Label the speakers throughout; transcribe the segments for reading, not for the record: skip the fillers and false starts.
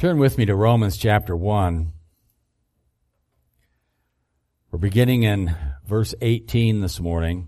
Speaker 1: Turn with me to Romans chapter 1. We're beginning in verse 18 this morning.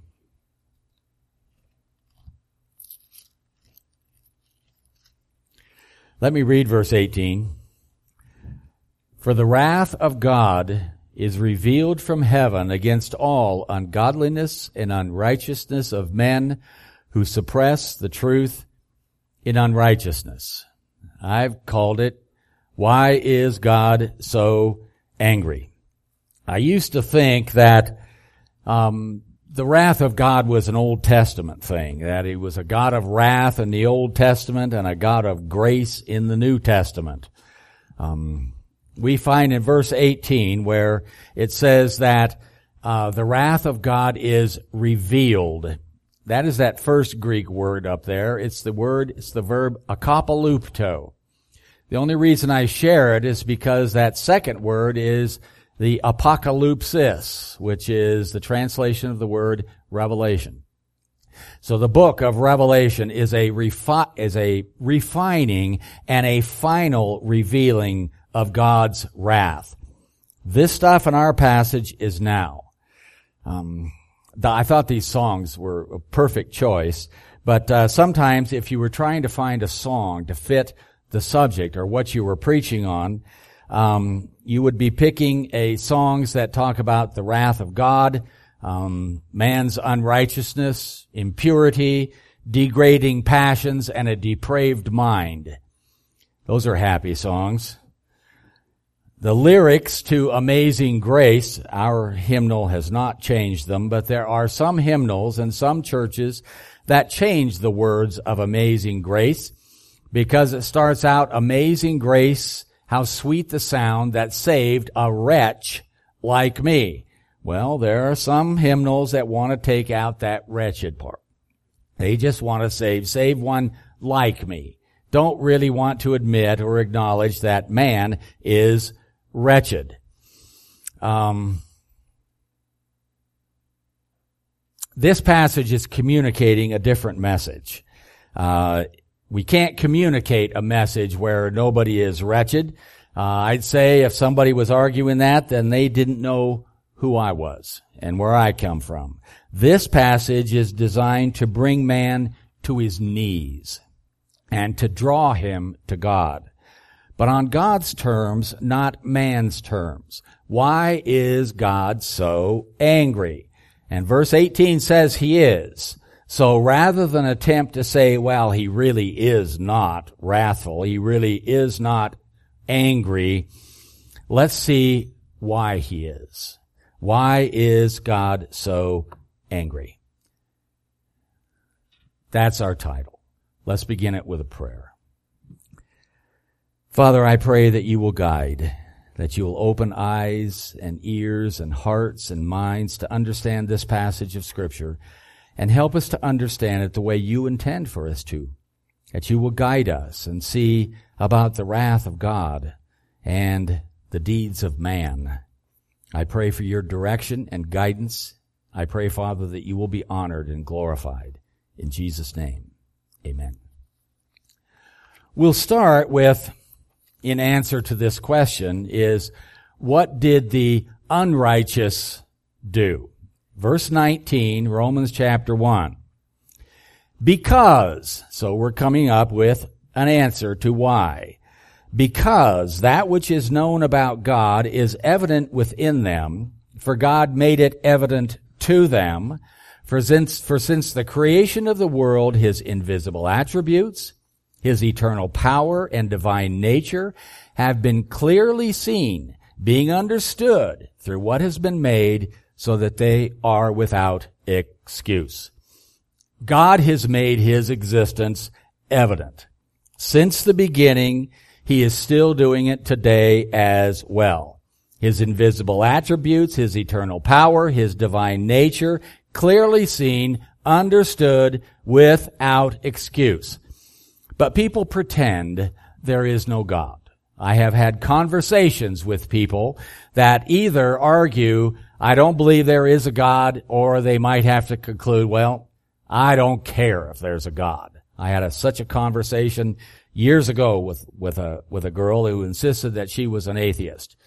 Speaker 1: Let me read verse 18. For the wrath of God is revealed from heaven against all ungodliness and unrighteousness of men who suppress the truth in unrighteousness. I've called it, Why is God so angry? I used to think that the wrath of God was an Old Testament thing, that he was a God of wrath in the Old Testament and a God of grace in the New Testament. We find in verse 18 where it says that the wrath of God is revealed. That is that first Greek word up there. It's the verb akapalupto. The only reason I share it is because that second word is the apocalypsis, which is the translation of the word revelation. So the book of Revelation is a refining and a final revealing of God's wrath. This stuff in our passage is now. I thought these songs were a perfect choice, but sometimes if you were trying to find a song to fit the subject or what you were preaching on, you would be picking songs that talk about the wrath of God, man's unrighteousness, impurity, degrading passions, and a depraved mind. Those are happy songs. The lyrics to Amazing Grace, our hymnal has not changed them, but there are some hymnals and some churches that change the words of Amazing Grace because it starts out, Amazing Grace, how sweet the sound that saved a wretch like me. Well, there are some hymnals that want to take out that wretched part. They just want to save one like me. Don't really want to admit or acknowledge that man is wretched. This passage is communicating a different message. We can't communicate a message where nobody is wretched. I'd say if somebody was arguing that, then they didn't know who I was and where I come from. This passage is designed to bring man to his knees and to draw him to God. But on God's terms, not man's terms. Why is God so angry? And verse 18 says he is. So rather than attempt to say, well, he really is not wrathful, he really is not angry, let's see why he is. Why is God so angry? That's our title. Let's begin it with a prayer. Father, I pray that you will guide, that you will open eyes and ears and hearts and minds to understand this passage of Scripture and help us to understand it the way you intend for us to, that you will guide us and see about the wrath of God and the deeds of man. I pray for your direction and guidance. I pray, Father, that you will be honored and glorified. In Jesus' name, amen. We'll start with, in answer to this question, is what did the unrighteous do? Verse 19, Romans chapter 1. Because, so we're coming up with an answer to why. Because that which is known about God is evident within them, for God made it evident to them. For since the creation of the world, his invisible attributes, his eternal power and divine nature have been clearly seen, being understood through what has been made, so that they are without excuse. God has made his existence evident. Since the beginning, he is still doing it today as well. His invisible attributes, his eternal power, his divine nature, clearly seen, understood, without excuse. But people pretend there is no God. I have had conversations with people that either argue, I don't believe there is a God, or they might have to conclude, well, I don't care if there's a God. I had such a conversation years ago with a girl who insisted that she was an atheist.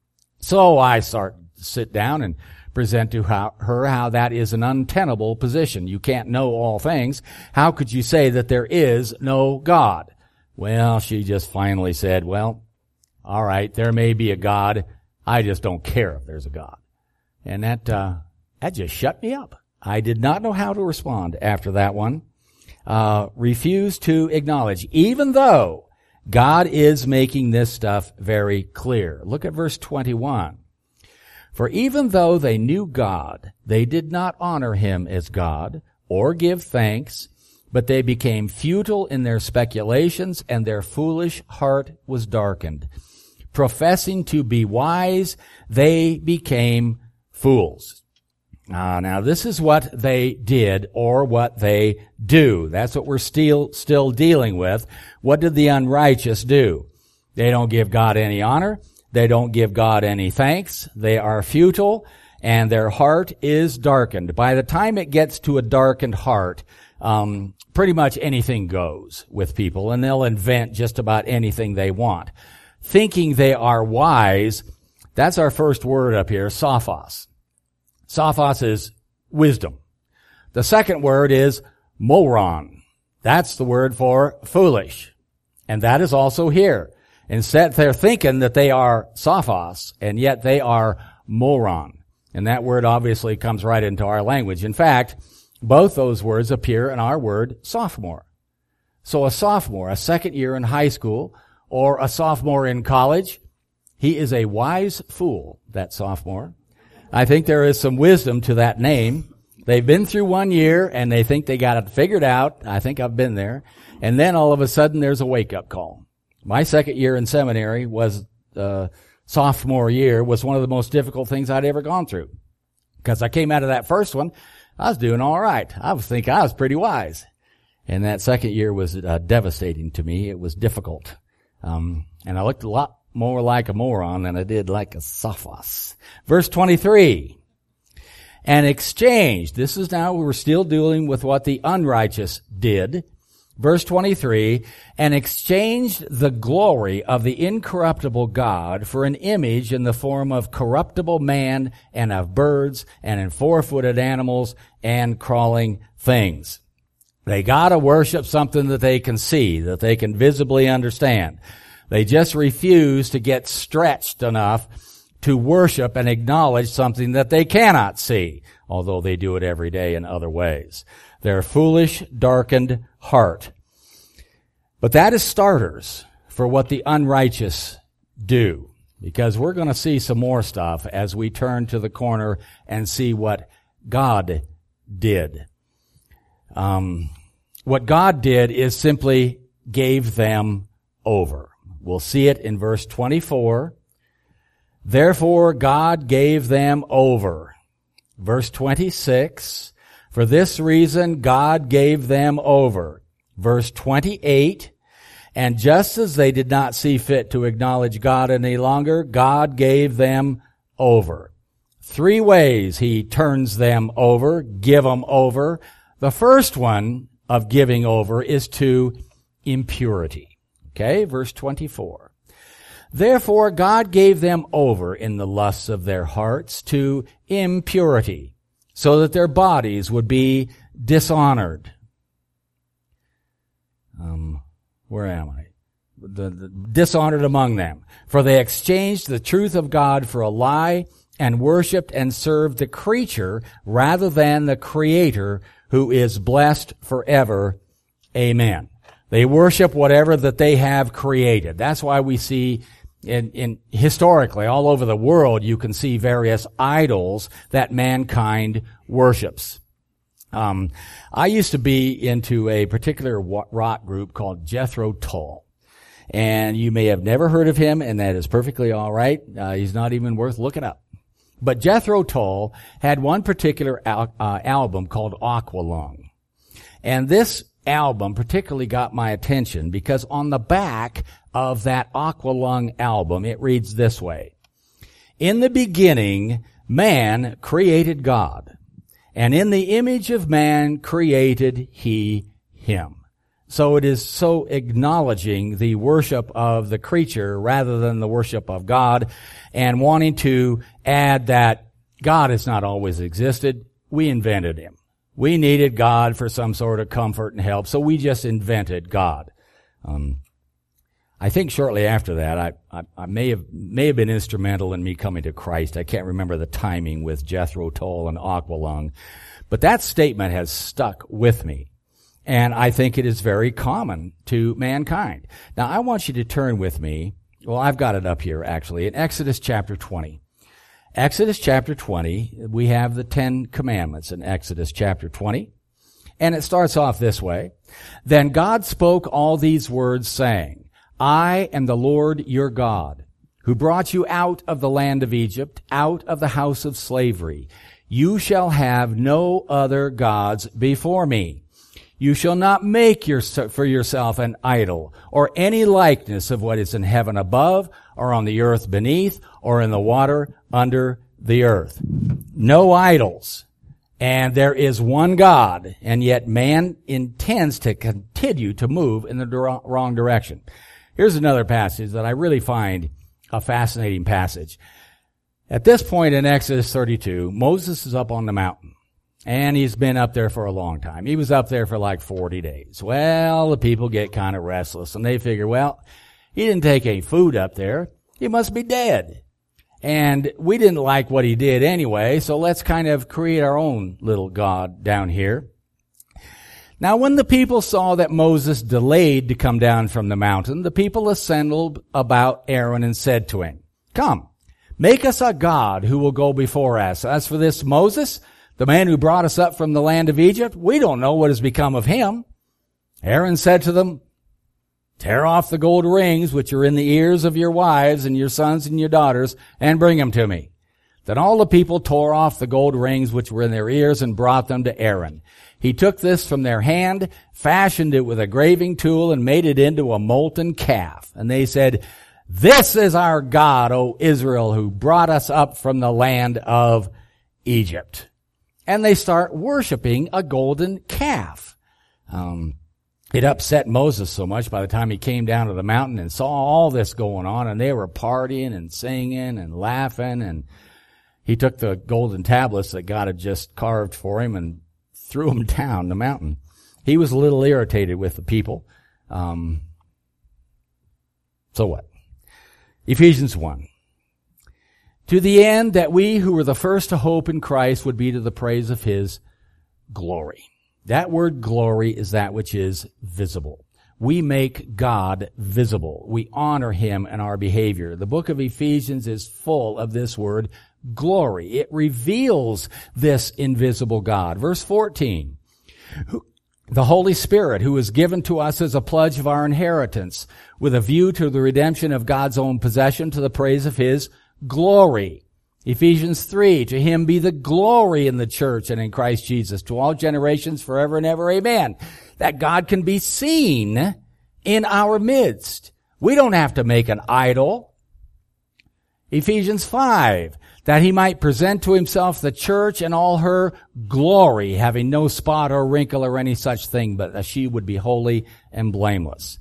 Speaker 1: So I sit down and present to her how that is an untenable position. You can't know all things. How could you say that there is no God? Well, she just finally said, well, all right, there may be a God. I just don't care if there's a God. And that just shut me up. I did not know how to respond after that one. Refused to acknowledge, even though God is making this stuff very clear. Look at verse 21. For even though they knew God, they did not honor him as God or give thanks, but they became futile in their speculations, and their foolish heart was darkened. Professing to be wise, they became fools. Now this is what they did, or what they do. That's what we're still dealing with. What did the unrighteous do? They don't give God any honor. They don't give God any thanks. They are futile, and their heart is darkened. By the time it gets to a darkened heart, pretty much anything goes with people, and they'll invent just about anything they want. Thinking they are wise, that's our first word up here, sophos. Sophos is wisdom. The second word is moron. That's the word for foolish. And that is also here. Instead, they're thinking that they are sophos, and yet they are moron. And that word obviously comes right into our language. In fact, both those words appear in our word sophomore. So a sophomore, a second year in high school, or a sophomore in college, he is a wise fool, that sophomore. I think there is some wisdom to that name. They've been through 1 year, and they think they got it figured out. I think I've been there. And then all of a sudden, there's a wake-up call. My second year in seminary was, sophomore year was one of the most difficult things I'd ever gone through. Because I came out of that first one, I was doing all right. I was thinking I was pretty wise. And that second year was devastating to me. It was difficult. And I looked a lot more like a moron than I did like a sophos. Verse 23. And exchanged. This is now, we're still dealing with what the unrighteous did. Verse 23, and exchanged the glory of the incorruptible God for an image in the form of corruptible man and of birds and in four-footed animals and crawling things. They gotta worship something that they can see, that they can visibly understand. They just refuse to get stretched enough to worship and acknowledge something that they cannot see, although they do it every day in other ways. Their foolish, darkened heart. But that is starters for what the unrighteous do, because we're going to see some more stuff as we turn to the corner and see what God did. What God did is simply gave them over. We'll see it in verse 24. Therefore God gave them over. Verse 26. For this reason God gave them over. Verse 28. And just as they did not see fit to acknowledge God any longer, God gave them over. 3 ways he turns them over, give them over. The first one of giving over is to impurity. Okay, verse 24. Therefore God gave them over in the lusts of their hearts to impurity, so that their bodies would be dishonored. Where am I? The dishonored among them. For they exchanged the truth of God for a lie and worshipped and served the creature rather than the Creator, who is blessed forever. Amen. They worship whatever that they have created. That's why we see in historically all over the world you can see various idols that mankind worships. I used to be into a particular rock group called Jethro Tull. And you may have never heard of him, and that is perfectly all right. He's not even worth looking up. But Jethro Tull had one particular album called Aqualung. And this album particularly got my attention because on the back of that Aqualung album, it reads this way. In the beginning, man created God. And in the image of man created he him. So it is so acknowledging the worship of the creature rather than the worship of God, and wanting to add that God has not always existed. We invented him. We needed God for some sort of comfort and help, so we just invented God. I think shortly after that, I may have been instrumental in me coming to Christ. I can't remember the timing with Jethro Tull and Aqualung, but that statement has stuck with me. And I think it is very common to mankind. Now, I want you to turn with me. Well, I've got it up here, actually, in Exodus chapter 20. Exodus chapter 20, we have the 10 Commandments in Exodus chapter 20. And it starts off this way. Then God spoke all these words, saying, I am the Lord your God, who brought you out of the land of Egypt, out of the house of slavery. You shall have no other gods before me. You shall not make for yourself an idol, or any likeness of what is in heaven above, or on the earth beneath, or in the water under the earth. No idols. And there is one God, and yet man intends to continue to move in the wrong direction. Here's another passage that I really find a fascinating passage. At this point in Exodus 32, Moses is up on the mountain. And he's been up there for a long time. He was up there for like 40 days. Well, the people get kind of restless, and they figure, well, he didn't take any food up there. He must be dead. And we didn't like what he did anyway, so let's kind of create our own little God down here. Now, when the people saw that Moses delayed to come down from the mountain, the people assembled about Aaron and said to him, Come, make us a God who will go before us. As for this Moses, the man who brought us up from the land of Egypt, we don't know what has become of him. Aaron said to them, Tear off the gold rings which are in the ears of your wives and your sons and your daughters, and bring them to me. Then all the people tore off the gold rings which were in their ears and brought them to Aaron. He took this from their hand, fashioned it with a graving tool, and made it into a molten calf. And they said, This is our God, O Israel, who brought us up from the land of Egypt. And they start worshiping a golden calf. It upset Moses so much by the time he came down to the mountain and saw all this going on, and they were partying and singing and laughing, and he took the golden tablets that God had just carved for him and threw them down the mountain. He was a little irritated with the people. So what? Ephesians 1. To the end that we who were the first to hope in Christ would be to the praise of his glory. That word glory is that which is visible. We make God visible. We honor him in our behavior. The book of Ephesians is full of this word glory. It reveals this invisible God. Verse 14. The Holy Spirit, who is given to us as a pledge of our inheritance, with a view to the redemption of God's own possession, to the praise of his glory. Ephesians 3, to him be the glory in the church and in Christ Jesus, to all generations forever and ever. Amen. That God can be seen in our midst. We don't have to make an idol. Ephesians 5, that he might present to himself the church and all her glory, having no spot or wrinkle or any such thing, but that she would be holy and blameless.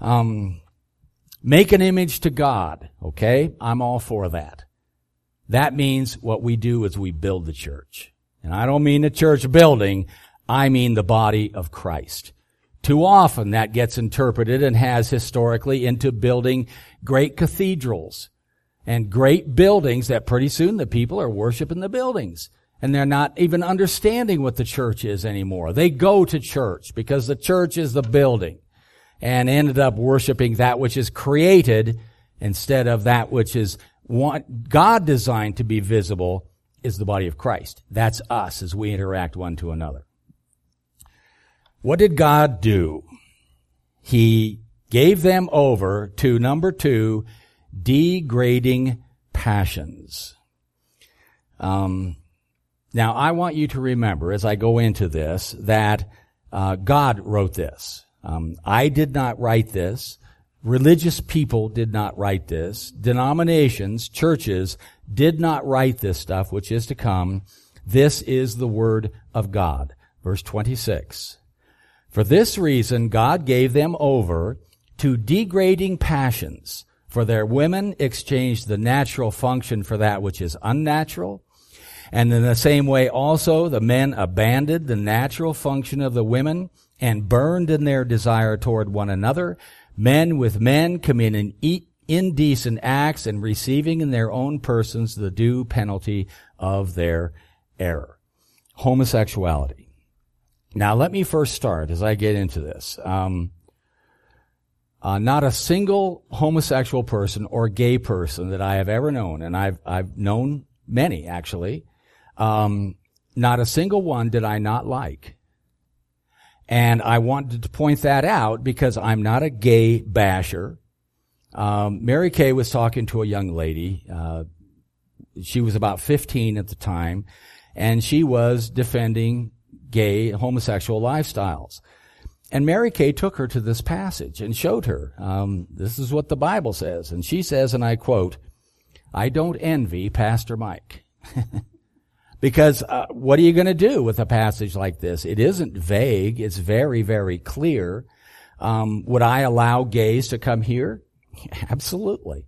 Speaker 1: Make an image to God, okay? I'm all for that. That means what we do is we build the church. And I don't mean the church building, I mean the body of Christ. Too often that gets interpreted and has historically into building great cathedrals and great buildings that pretty soon the people are worshiping the buildings. And they're not even understanding what the church is anymore. They go to church because the church is the building, and ended up worshiping that which is created instead of that which is God designed to be visible, is the body of Christ. That's us as we interact one to another. What did God do? He gave them over to, number 2, degrading passions. Now, I want you to remember as I go into this that God wrote this. I did not write this. Religious people did not write this. Denominations, churches, did not write this stuff, which is to come. This is the word of God. Verse 26. For this reason, God gave them over to degrading passions. For their women exchanged the natural function for that which is unnatural. And in the same way also, the men abandoned the natural function of the women and burned in their desire toward one another, men with men committing indecent acts and receiving in their own persons the due penalty of their error. Homosexuality. Now, let me first start as I get into this. Not a single homosexual person or gay person that I have ever known, and I've known many actually, not a single one did I not like. And I wanted to point that out because I'm not a gay basher. Mary Kay was talking to a young lady. She was about 15 at the time, and she was defending gay, homosexual lifestyles. And Mary Kay took her to this passage and showed her, this is what the Bible says. And she says, and I quote, "I don't envy Pastor Mike." Because what are you going to do with a passage like this? It isn't vague. It's very, very clear. Would I allow gays to come here? Absolutely.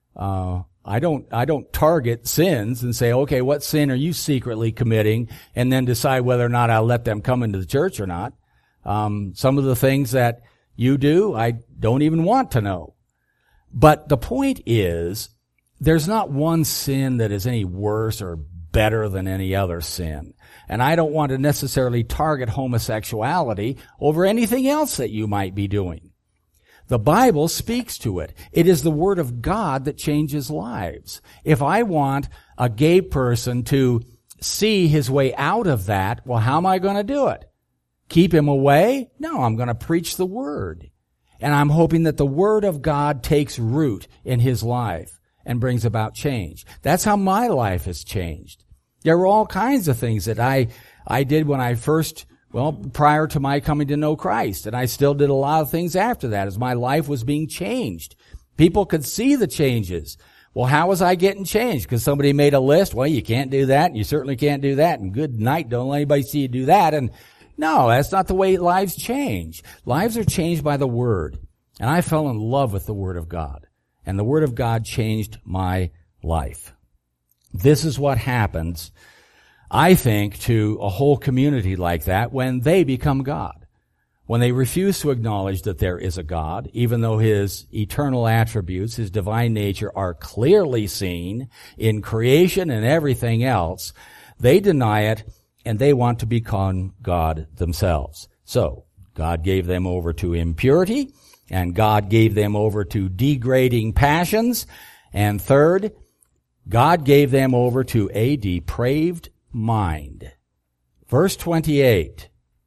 Speaker 1: I don't target sins and say, okay, what sin are you secretly committing, and then decide whether or not I'll let them come into the church or not. Some of the things that you do, I don't even want to know. But the point is, there's not one sin that is any worse or better than any other sin. And I don't want to necessarily target homosexuality over anything else that you might be doing. The Bible speaks to it. It is the Word of God that changes lives. If I want a gay person to see his way out of that, well, how am I going to do it? Keep him away? No, I'm going to preach the Word. And I'm hoping that the Word of God takes root in his life and brings about change. That's how my life has changed. There were all kinds of things that I did when I first, prior to my coming to know Christ. And I still did a lot of things after that as my life was being changed. People could see the changes. Well, how was I getting changed? Because somebody made a list. Well, you can't do that, and you certainly can't do that, and good night, don't let anybody see you do that. And no, that's not the way lives change. Lives are changed by the Word. And I fell in love with the Word of God. And the Word of God changed my life. This is what happens, I think, to a whole community like that when they become God. When they refuse to acknowledge that there is a God, even though His eternal attributes, His divine nature are clearly seen in creation and everything else, they deny it and they want to become God themselves. So, God gave them over to impurity, and God gave them over to degrading passions, and third, God gave them over to a depraved mind. Verse 28,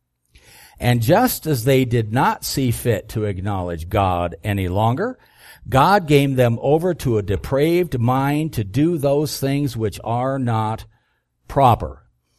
Speaker 1: "And just as they did not see fit to acknowledge God any longer, God gave them over to a depraved mind to do those things which are not proper."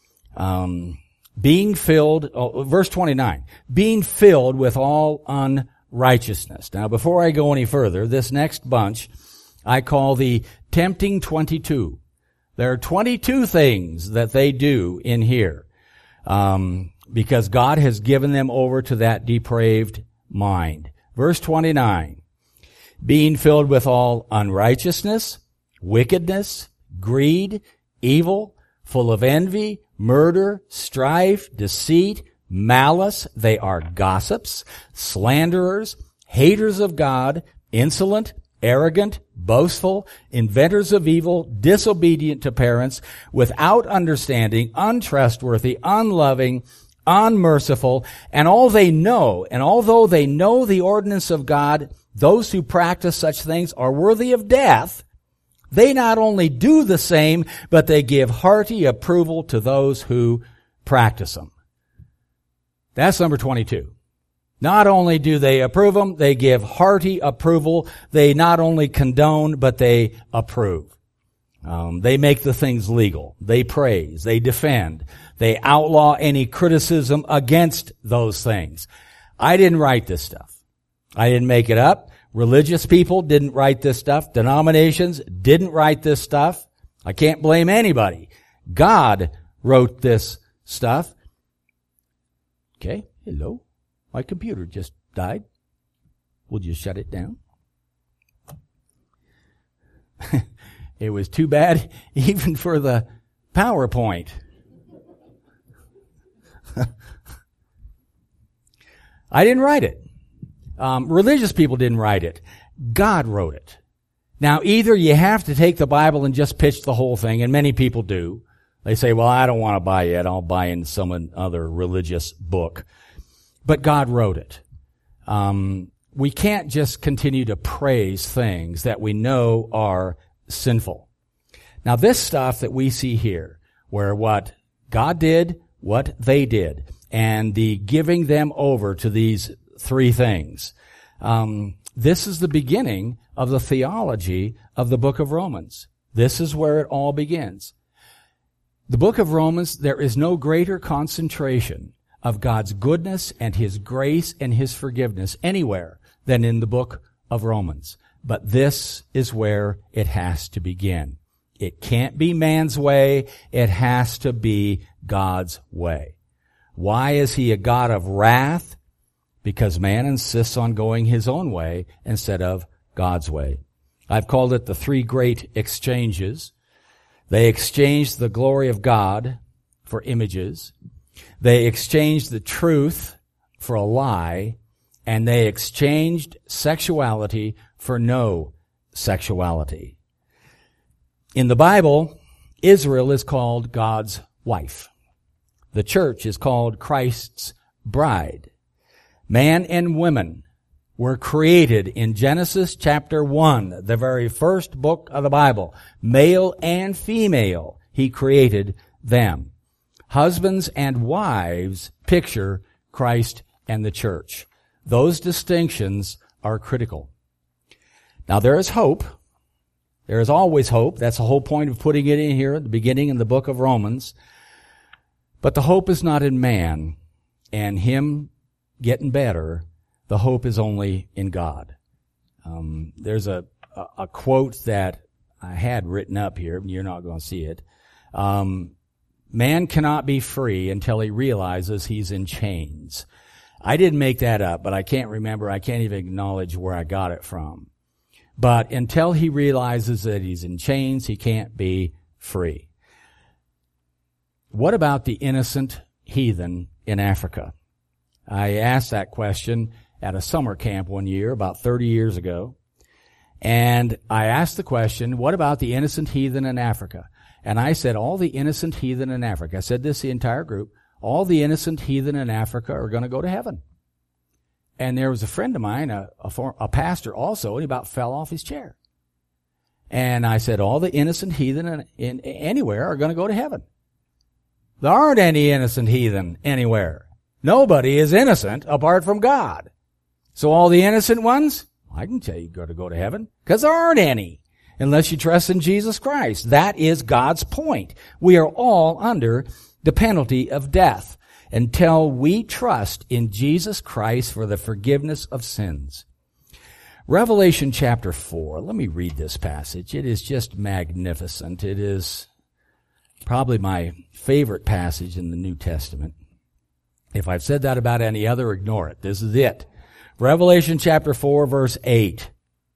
Speaker 1: Verse 29, "being filled with all unrighteousness." Now, before I go any further, this next bunch I call the tempting 22. There are 22 things that they do in here, because God has given them over to that depraved mind. Verse 29, "being filled with all unrighteousness, wickedness, greed, evil, full of envy, murder, strife, deceit, malice. They are gossips, slanderers, haters of God, insolent, arrogant, boastful, inventors of evil, disobedient to parents, without understanding, untrustworthy, unloving, unmerciful, and although they know the ordinance of God, those who practice such things are worthy of death. They not only do the same, but they give hearty approval to those who practice them." That's number 22. Not only do they approve them, they give hearty approval. They not only condone, but they approve. They make the things legal. They praise. They defend. They outlaw any criticism against those things. I didn't write this stuff. I didn't make it up. Religious people didn't write this stuff. Denominations didn't write this stuff. I can't blame anybody. God wrote this stuff. Okay, hello. My computer just died. Would you shut it down? It was too bad even for the PowerPoint. I didn't write it. Religious people didn't write it. God wrote it. Now, either you have to take the Bible and just pitch the whole thing, and many people do. They say, well, I don't want to buy it. I'll buy in some other religious book. But God wrote it. We can't just continue to praise things that we know are sinful. Now, this stuff that we see here, where what God did, what they did, and the giving them over to these three things, this is the beginning of the theology of the book of Romans. This is where it all begins. The book of Romans, there is no greater concentration of God's goodness and His grace and His forgiveness anywhere than in the book of Romans. But this is where it has to begin. It can't be man's way. It has to be God's way. Why is He a God of wrath? Because man insists on going his own way instead of God's way. I've called it the three great exchanges. They exchanged the glory of God for images. They exchanged the truth for a lie. And they exchanged sexuality for no sexuality. In the Bible, Israel is called God's wife. The church is called Christ's bride. Man and women were created in Genesis chapter 1, the very first book of the Bible. Male and female, He created them. Husbands and wives picture Christ and the church. Those distinctions are critical. Now, there is hope. There is always hope. That's the whole point of putting it in here at the beginning in the book of Romans. But the hope is not in man and him getting better. The hope is only in God. There's a quote that I had written up here. You're not going to see it. Man cannot be free until he realizes he's in chains. I didn't make that up, but I can't remember. I can't even acknowledge where I got it from. But until he realizes that he's in chains, he can't be free. What about the innocent heathen in Africa? I asked that question at a summer camp one year, about 30 years ago. And I asked the question, what about the innocent heathen in Africa? And I said, all the innocent heathen in Africa, I said this to the entire group, all the innocent heathen in Africa are going to go to heaven. And there was a friend of mine, a pastor also, and he about fell off his chair. And I said, all the innocent heathen in anywhere are going to go to heaven. There aren't any innocent heathen anywhere. Nobody is innocent apart from God. So all the innocent ones, I can tell you got to go to heaven, because there aren't any, unless you trust in Jesus Christ. That is God's point. We are all under the penalty of death until we trust in Jesus Christ for the forgiveness of sins. Revelation chapter 4. Let me read this passage. It is just magnificent. It is probably my favorite passage in the New Testament. If I've said that about any other, ignore it. This is it. Revelation chapter 4, verse 8.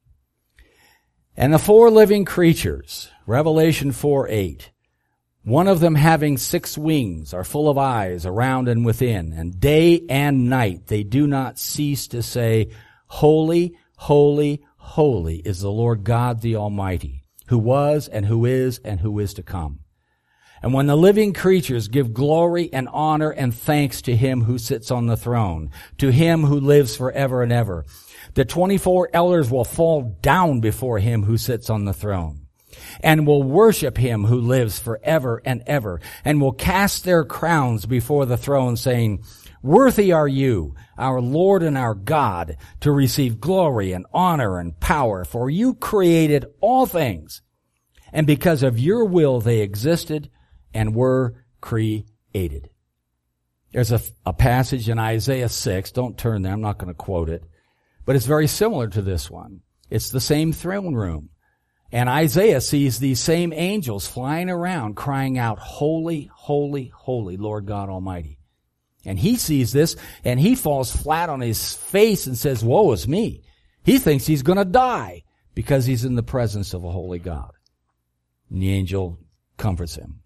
Speaker 1: And the four living creatures, Revelation 4:8. One of them having 6 wings are full of eyes around and within, and day and night they do not cease to say, Holy, holy, holy is the Lord God the Almighty, who was and who is to come. And when the living creatures give glory and honor and thanks to Him who sits on the throne, to Him who lives forever and ever, the 24 elders will fall down before Him who sits on the throne, and will worship Him who lives forever and ever, and will cast their crowns before the throne, saying, Worthy are you, our Lord and our God, to receive glory and honor and power, for you created all things, and because of your will they existed and were created. There's a passage in Isaiah 6. Don't turn there. I'm not going to quote it. But it's very similar to this one. It's the same throne room. And Isaiah sees these same angels flying around crying out, Holy, holy, holy, Lord God Almighty. And he sees this, and he falls flat on his face and says, woe is me. He thinks he's going to die because he's in the presence of a holy God. And the angel comforts him.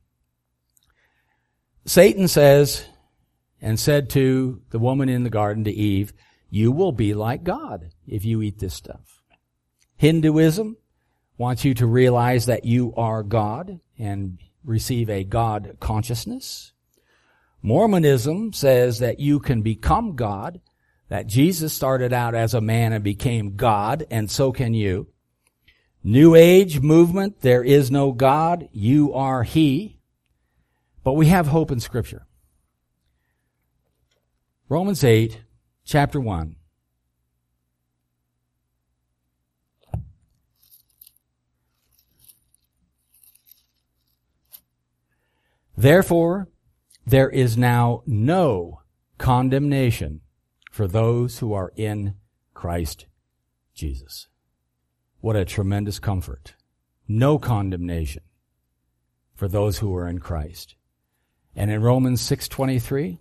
Speaker 1: Satan says, and said to the woman in the garden, to Eve, you will be like God if you eat this stuff. Hinduism wants you to realize that you are God and receive a God consciousness. Mormonism says that you can become God, that Jesus started out as a man and became God, and so can you. New Age movement, there is no God, you are He. But we have hope in Scripture. Romans 8, chapter 1. Therefore, there is now no condemnation for those who are in Christ Jesus. What a tremendous comfort. No condemnation for those who are in Christ. And in Romans 6:23,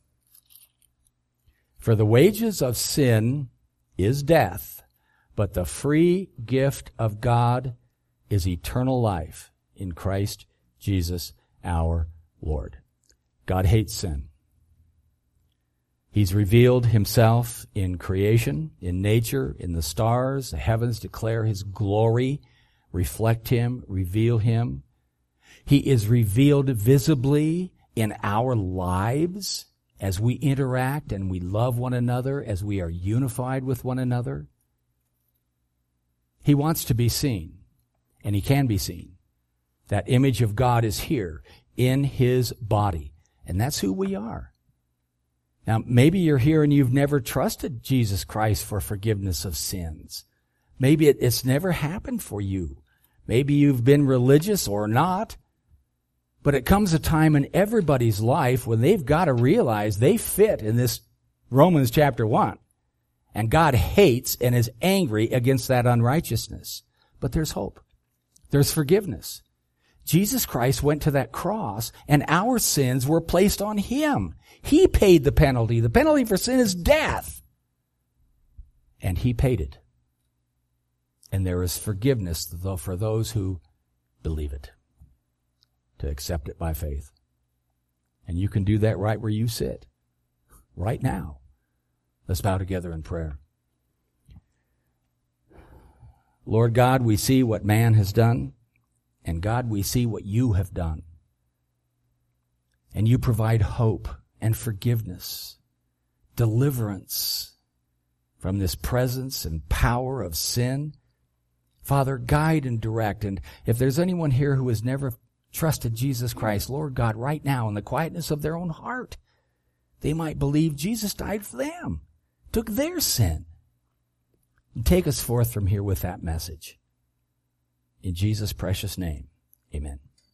Speaker 1: for the wages of sin is death, but the free gift of God is eternal life in Christ Jesus our Lord. God hates sin. He's revealed himself in creation, in nature, in the stars. The heavens declare his glory, reflect him, reveal him. He is revealed visibly in our lives as we interact and we love one another, as we are unified with one another. He wants to be seen, and he can be seen. That image of God is here in his body, and that's who we are. Now, maybe you're here and you've never trusted Jesus Christ for forgiveness of sins. Maybe it's never happened for you. Maybe you've been religious or not. But it comes a time in everybody's life when they've got to realize they fit in this Romans chapter 1. And God hates and is angry against that unrighteousness. But there's hope. There's forgiveness. Jesus Christ went to that cross and our sins were placed on him. He paid the penalty. The penalty for sin is death. And he paid it. And there is forgiveness for those who believe it, to accept it by faith. And you can do that right where you sit, right now. Let's bow together in prayer. Lord God, we see what man has done, and God, we see what you have done. And you provide hope and forgiveness, deliverance from this presence and power of sin. Father, guide and direct. And if there's anyone here who has never trusted Jesus Christ, Lord God, right now in the quietness of their own heart, they might believe Jesus died for them, took their sin. And take us forth from here with that message. In Jesus' precious name, amen.